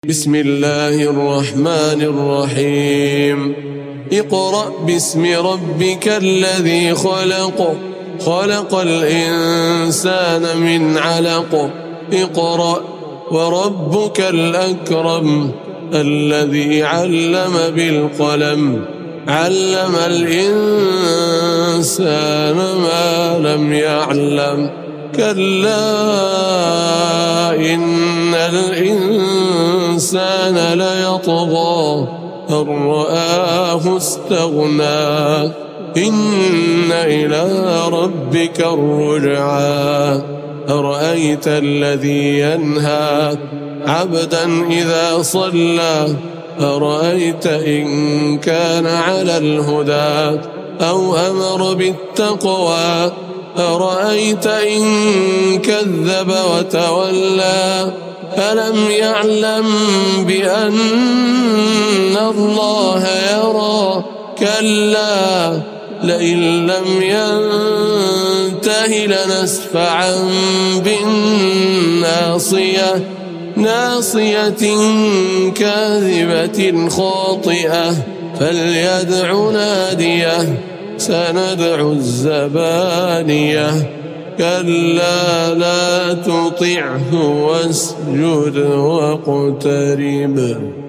بسم الله الرحمن الرحيم. اقرأ باسم ربك الذي خلق، خلق الإنسان من علق. اقرأ وربك الأكرم الذي علم بالقلم، علم الإنسان ما لم يعلم. كلا إن الإنسان ليطغى أن رآه استغنى، إن إلى ربك الرجعى. أرأيت الذي ينهى عبدا إذا صلى، أرأيت إن كان على الهدى أو أمر بالتقوى، أرأيت إن كذب وتولى. ألم يعلم بأن الله يرى؟ كلا لئن لم ينته لنسفعا بالناصية، ناصية كاذبة خاطئة، فليدع ناديه سندع الزبانية. كلا لا تطعه واسجد واقترب.